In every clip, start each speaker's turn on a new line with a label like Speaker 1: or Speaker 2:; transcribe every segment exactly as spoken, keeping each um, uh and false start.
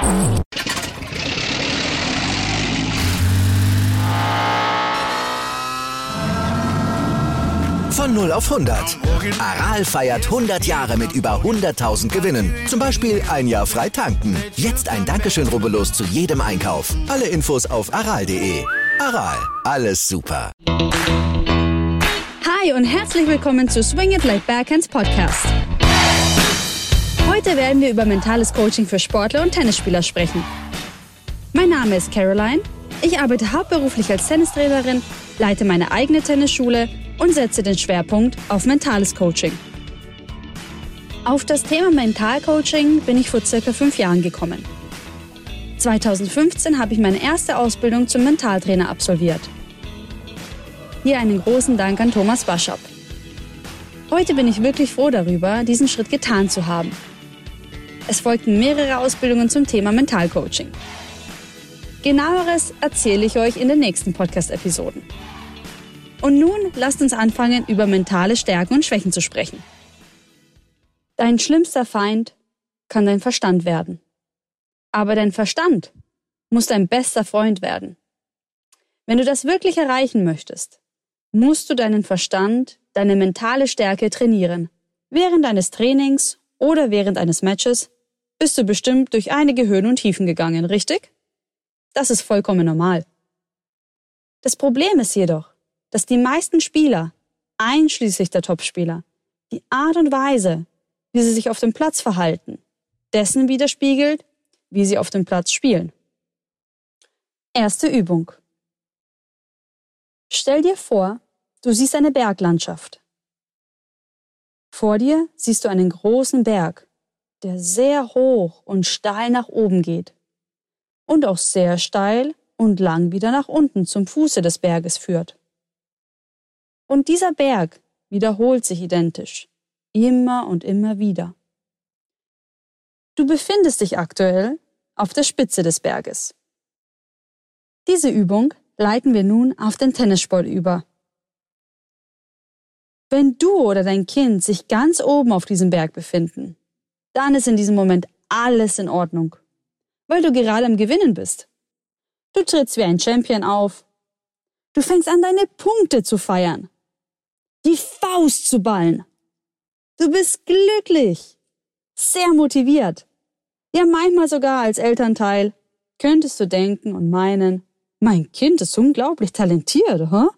Speaker 1: Von null auf hundert. Aral feiert hundert Jahre mit über hunderttausend Gewinnen. Zum Beispiel ein Jahr frei tanken. Jetzt ein Dankeschön, rubbellos zu jedem Einkauf. Alle Infos auf aral punkt de. Aral, alles super.
Speaker 2: Hi und herzlich willkommen zu Swing It Like Backhands Podcast. Heute werden wir über mentales Coaching für Sportler und Tennisspieler sprechen. Mein Name ist Caroline. Ich arbeite hauptberuflich als Tennistrainerin, leite meine eigene Tennisschule und setze den Schwerpunkt auf mentales Coaching. Auf das Thema Mentalcoaching bin ich vor circa fünf Jahren gekommen. zweitausendfünfzehn habe ich meine erste Ausbildung zum Mentaltrainer absolviert. Hier einen großen Dank an Thomas Baschop. Heute bin ich wirklich froh darüber, diesen Schritt getan zu haben. Es folgten mehrere Ausbildungen zum Thema Mentalcoaching. Genaueres erzähle ich euch in den nächsten Podcast-Episoden. Und nun lasst uns anfangen, über mentale Stärken und Schwächen zu sprechen. Dein schlimmster Feind kann dein Verstand werden. Aber dein Verstand muss dein bester Freund werden. Wenn du das wirklich erreichen möchtest, musst du deinen Verstand, deine mentale Stärke trainieren. Während eines Trainings oder während eines Matches bist du bestimmt durch einige Höhen und Tiefen gegangen, richtig? Das ist vollkommen normal. Das Problem ist jedoch, dass die meisten Spieler, einschließlich der Topspieler, die Art und Weise, wie sie sich auf dem Platz verhalten, dessen widerspiegelt, wie sie auf dem Platz spielen. Erste Übung. Stell dir vor, du siehst eine Berglandschaft. Vor dir siehst du einen großen Berg, der sehr hoch und steil nach oben geht und auch sehr steil und lang wieder nach unten zum Fuße des Berges führt. Und dieser Berg wiederholt sich identisch, immer und immer wieder. Du befindest dich aktuell auf der Spitze des Berges. Diese Übung leiten wir nun auf den Tennissport über. Wenn du oder dein Kind sich ganz oben auf diesem Berg befinden, dann ist in diesem Moment alles in Ordnung, weil du gerade am Gewinnen bist. Du trittst wie ein Champion auf. Du fängst an, deine Punkte zu feiern. Die Faust zu ballen. Du bist glücklich, sehr motiviert. Ja, manchmal sogar als Elternteil könntest du denken und meinen, mein Kind ist unglaublich talentiert, huh?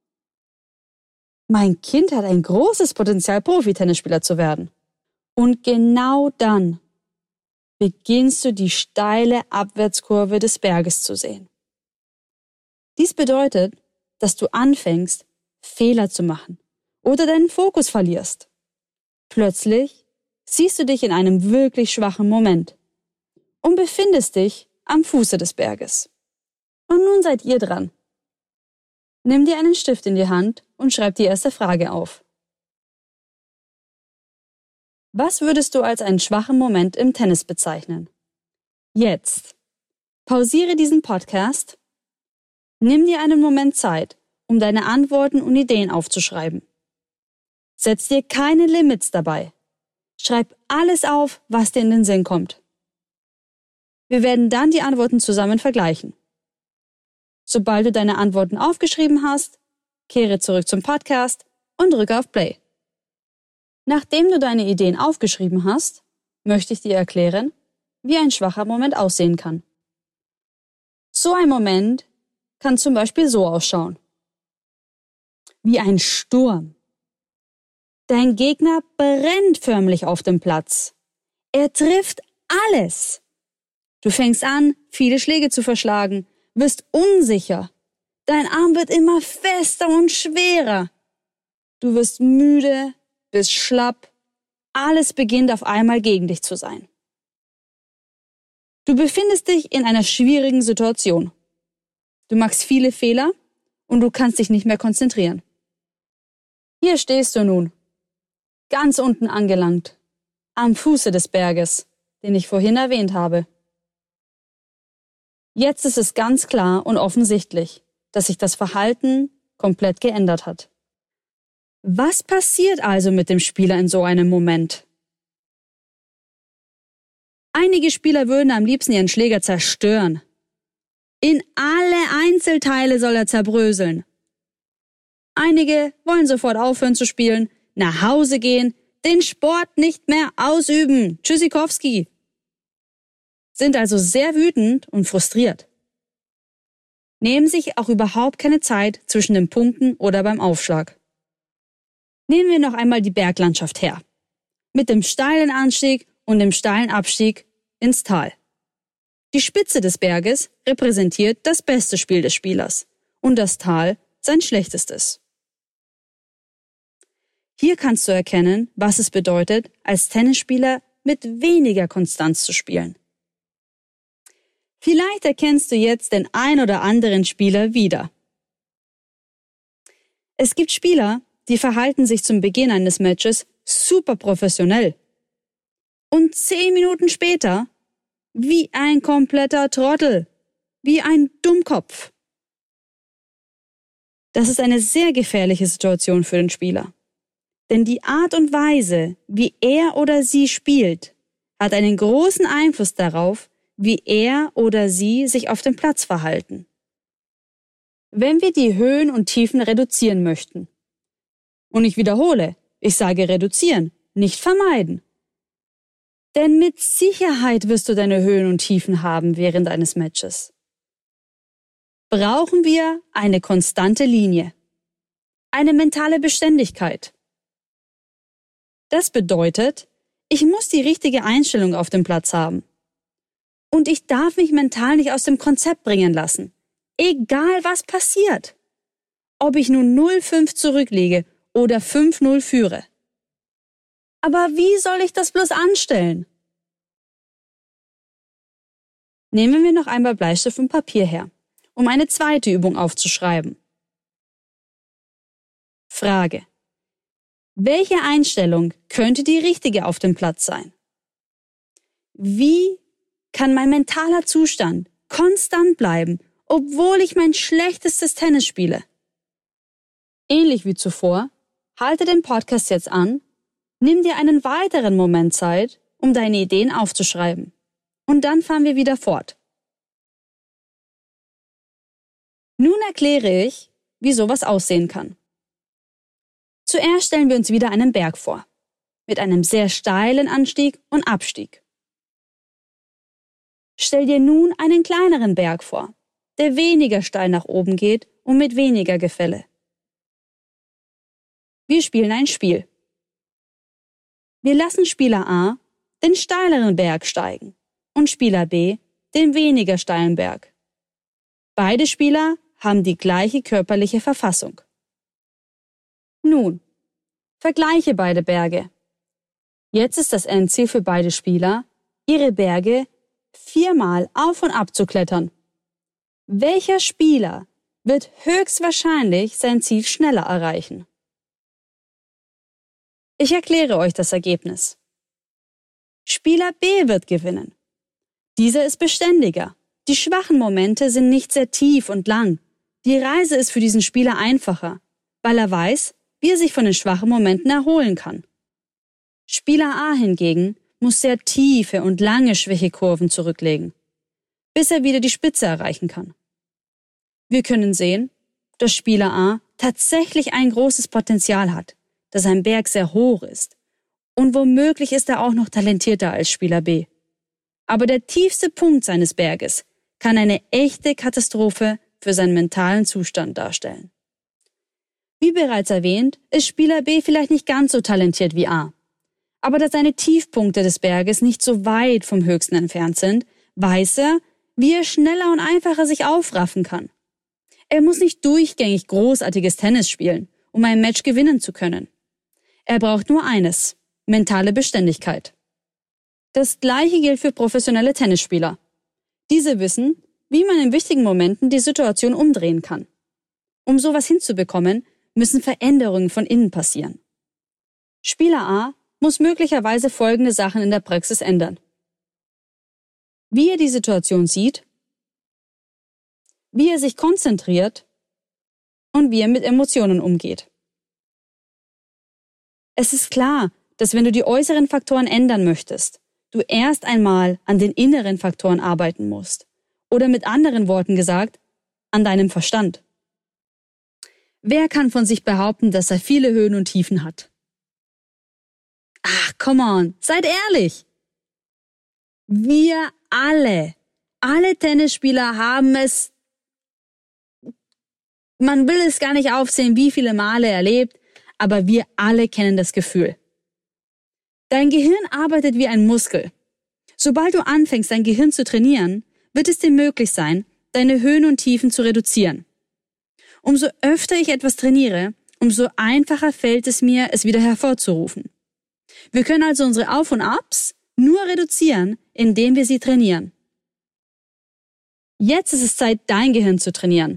Speaker 2: Mein Kind hat ein großes Potenzial, Profi-Tennisspieler zu werden. Und genau dann beginnst du die steile Abwärtskurve des Berges zu sehen. Dies bedeutet, dass du anfängst, Fehler zu machen oder deinen Fokus verlierst. Plötzlich siehst du dich in einem wirklich schwachen Moment und befindest dich am Fuße des Berges. Und nun seid ihr dran. Nimm dir einen Stift in die Hand und schreib die erste Frage auf. Was würdest du als einen schwachen Moment im Tennis bezeichnen? Jetzt. Pausiere diesen Podcast. Nimm dir einen Moment Zeit, um deine Antworten und Ideen aufzuschreiben. Setz dir keine Limits dabei. Schreib alles auf, was dir in den Sinn kommt. Wir werden dann die Antworten zusammen vergleichen. Sobald du deine Antworten aufgeschrieben hast, kehre zurück zum Podcast und drücke auf Play. Nachdem du deine Ideen aufgeschrieben hast, möchte ich dir erklären, wie ein schwacher Moment aussehen kann. So ein Moment kann zum Beispiel so ausschauen. Wie ein Sturm. Dein Gegner brennt förmlich auf dem Platz. Er trifft alles. Du fängst an, viele Schläge zu verschlagen, wirst unsicher. Dein Arm wird immer fester und schwerer. Du wirst müde, bist schlapp. Alles beginnt auf einmal gegen dich zu sein. Du befindest dich in einer schwierigen Situation. Du machst viele Fehler und du kannst dich nicht mehr konzentrieren. Hier stehst du nun, ganz unten angelangt, am Fuße des Berges, den ich vorhin erwähnt habe. Jetzt ist es ganz klar und offensichtlich, dass sich das Verhalten komplett geändert hat. Was passiert also mit dem Spieler in so einem Moment? Einige Spieler würden am liebsten ihren Schläger zerstören. In alle Einzelteile soll er zerbröseln. Einige wollen sofort aufhören zu spielen, nach Hause gehen, den Sport nicht mehr ausüben. Tschüssikowski. Sind also sehr wütend und frustriert. Nehmen sich auch überhaupt keine Zeit zwischen den Punkten oder beim Aufschlag. Nehmen wir noch einmal die Berglandschaft her. Mit dem steilen Anstieg und dem steilen Abstieg ins Tal. Die Spitze des Berges repräsentiert das beste Spiel des Spielers und das Tal sein schlechtestes. Hier kannst du erkennen, was es bedeutet, als Tennisspieler mit weniger Konstanz zu spielen. Vielleicht erkennst du jetzt den ein oder anderen Spieler wieder. Es gibt Spieler, die verhalten sich zum Beginn eines Matches super professionell. Und zehn Minuten später wie ein kompletter Trottel, wie ein Dummkopf. Das ist eine sehr gefährliche Situation für den Spieler. Denn die Art und Weise, wie er oder sie spielt, hat einen großen Einfluss darauf, wie er oder sie sich auf dem Platz verhalten. Wenn wir die Höhen und Tiefen reduzieren möchten, und ich wiederhole, ich sage reduzieren, nicht vermeiden. Denn mit Sicherheit wirst du deine Höhen und Tiefen haben während eines Matches. Brauchen wir eine konstante Linie, eine mentale Beständigkeit. Das bedeutet, ich muss die richtige Einstellung auf dem Platz haben. Und ich darf mich mental nicht aus dem Konzept bringen lassen, egal was passiert. Ob ich nun null fünf zurückliege oder fünf null führe. Aber wie soll ich das bloß anstellen? Nehmen wir noch einmal Bleistift und Papier her, um eine zweite Übung aufzuschreiben. Frage: Welche Einstellung könnte die richtige auf dem Platz sein? Wie kann mein mentaler Zustand konstant bleiben, obwohl ich mein schlechtestes Tennis spiele? Ähnlich wie zuvor, halte den Podcast jetzt an, nimm dir einen weiteren Moment Zeit, um deine Ideen aufzuschreiben. Und dann fahren wir wieder fort. Nun erkläre ich, wie sowas aussehen kann. Zuerst stellen wir uns wieder einen Berg vor, mit einem sehr steilen Anstieg und Abstieg. Stell dir nun einen kleineren Berg vor, der weniger steil nach oben geht und mit weniger Gefälle. Wir spielen ein Spiel. Wir lassen Spieler A den steileren Berg steigen und Spieler B den weniger steilen Berg. Beide Spieler haben die gleiche körperliche Verfassung. Nun, vergleiche beide Berge. Jetzt ist das Endziel für beide Spieler, ihre Berge viermal auf und ab zu klettern. Welcher Spieler wird höchstwahrscheinlich sein Ziel schneller erreichen? Ich erkläre euch das Ergebnis. Spieler B wird gewinnen. Dieser ist beständiger. Die schwachen Momente sind nicht sehr tief und lang. Die Reise ist für diesen Spieler einfacher, weil er weiß, wie er sich von den schwachen Momenten erholen kann. Spieler A hingegen muss sehr tiefe und lange Schwächekurven zurücklegen, bis er wieder die Spitze erreichen kann. Wir können sehen, dass Spieler A tatsächlich ein großes Potenzial hat, dass sein Berg sehr hoch ist. Und womöglich ist er auch noch talentierter als Spieler B. Aber der tiefste Punkt seines Berges kann eine echte Katastrophe für seinen mentalen Zustand darstellen. Wie bereits erwähnt, ist Spieler B vielleicht nicht ganz so talentiert wie A. Aber da seine Tiefpunkte des Berges nicht so weit vom Höchsten entfernt sind, weiß er, wie er schneller und einfacher sich aufraffen kann. Er muss nicht durchgängig großartiges Tennis spielen, um ein Match gewinnen zu können. Er braucht nur eines: mentale Beständigkeit. Das Gleiche gilt für professionelle Tennisspieler. Diese wissen, wie man in wichtigen Momenten die Situation umdrehen kann. Um sowas hinzubekommen, müssen Veränderungen von innen passieren. Spieler A muss möglicherweise folgende Sachen in der Praxis ändern: Wie er die Situation sieht, wie er sich konzentriert und wie er mit Emotionen umgeht. Es ist klar, dass wenn du die äußeren Faktoren ändern möchtest, du erst einmal an den inneren Faktoren arbeiten musst. Oder mit anderen Worten gesagt, an deinem Verstand. Wer kann von sich behaupten, dass er viele Höhen und Tiefen hat? Ach, come on, seid ehrlich. Wir alle, alle Tennisspieler haben es, man will es gar nicht aufzählen, wie viele Male erlebt, aber wir alle kennen das Gefühl. Dein Gehirn arbeitet wie ein Muskel. Sobald du anfängst, dein Gehirn zu trainieren, wird es dir möglich sein, deine Höhen und Tiefen zu reduzieren. Umso öfter ich etwas trainiere, umso einfacher fällt es mir, es wieder hervorzurufen. Wir können also unsere Auf- und Abs nur reduzieren, indem wir sie trainieren. Jetzt ist es Zeit, dein Gehirn zu trainieren.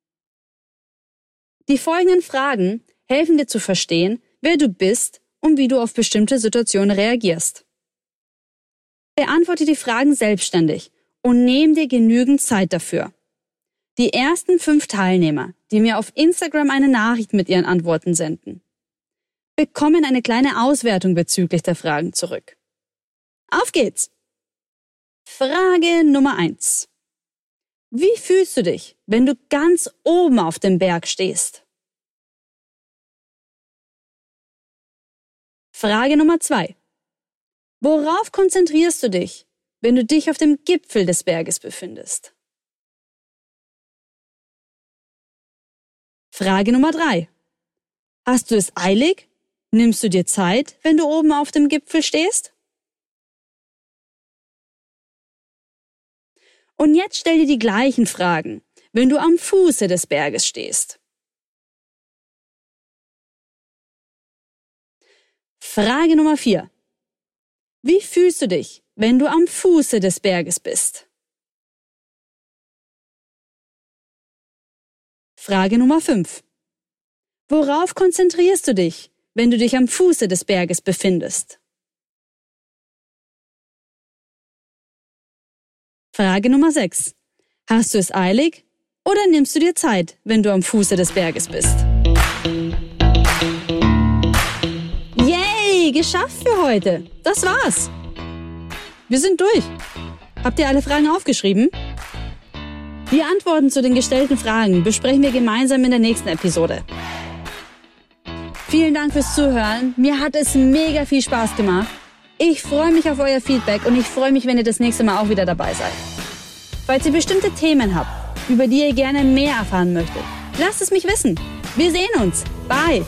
Speaker 2: Die folgenden Fragen helfen dir zu verstehen, wer du bist und wie du auf bestimmte Situationen reagierst. Beantworte die Fragen selbstständig und nimm dir genügend Zeit dafür. Die ersten fünf Teilnehmer, die mir auf Instagram eine Nachricht mit ihren Antworten senden, bekommen eine kleine Auswertung bezüglich der Fragen zurück. Auf geht's! Frage Nummer eins. Wie fühlst du dich, wenn du ganz oben auf dem Berg stehst? Frage Nummer zwei. Worauf konzentrierst du dich, wenn du dich auf dem Gipfel des Berges befindest? Frage Nummer drei. Hast du es eilig? Nimmst du dir Zeit, wenn du oben auf dem Gipfel stehst? Und jetzt stell dir die gleichen Fragen, wenn du am Fuße des Berges stehst. Frage Nummer vier. Wie fühlst du dich, wenn du am Fuße des Berges bist? Frage Nummer fünf. Worauf konzentrierst du dich, wenn du dich am Fuße des Berges befindest? Frage Nummer sechs. Hast du es eilig oder nimmst du dir Zeit, wenn du am Fuße des Berges bist? Yay, geschafft für heute. Das war's. Wir sind durch. Habt ihr alle Fragen aufgeschrieben? Die Antworten zu den gestellten Fragen besprechen wir gemeinsam in der nächsten Episode. Vielen Dank fürs Zuhören. Mir hat es mega viel Spaß gemacht. Ich freue mich auf euer Feedback und ich freue mich, wenn ihr das nächste Mal auch wieder dabei seid. Falls ihr bestimmte Themen habt, über die ihr gerne mehr erfahren möchtet, lasst es mich wissen. Wir sehen uns. Bye.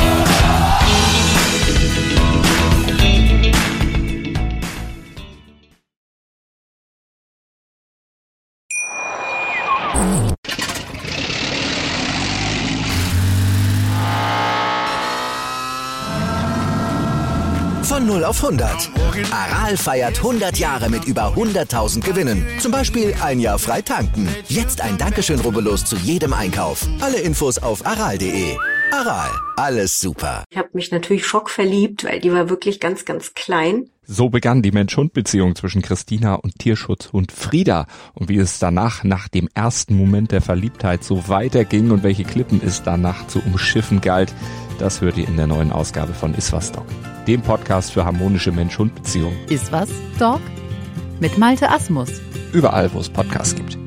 Speaker 1: Von null auf hundert. Aral feiert hundert Jahre mit über hunderttausend Gewinnen. Zum Beispiel ein Jahr frei tanken. Jetzt ein Dankeschön, rubbellos zu jedem Einkauf. Alle Infos auf aral punkt de. Aral, alles super.
Speaker 3: Ich habe mich natürlich schockverliebt, weil die war wirklich ganz, ganz klein.
Speaker 4: So begann die Mensch-Hund-Beziehung zwischen Christina und Tierschutzhund Frieda. Und wie es danach, nach dem ersten Moment der Verliebtheit, so weiterging und welche Klippen es danach zu umschiffen galt, das hört ihr in der neuen Ausgabe von Iswas Dog, dem Podcast für harmonische Mensch-Hund-Beziehungen.
Speaker 5: Iswas Dog? Mit Malte Asmus.
Speaker 4: Überall, wo es Podcasts gibt.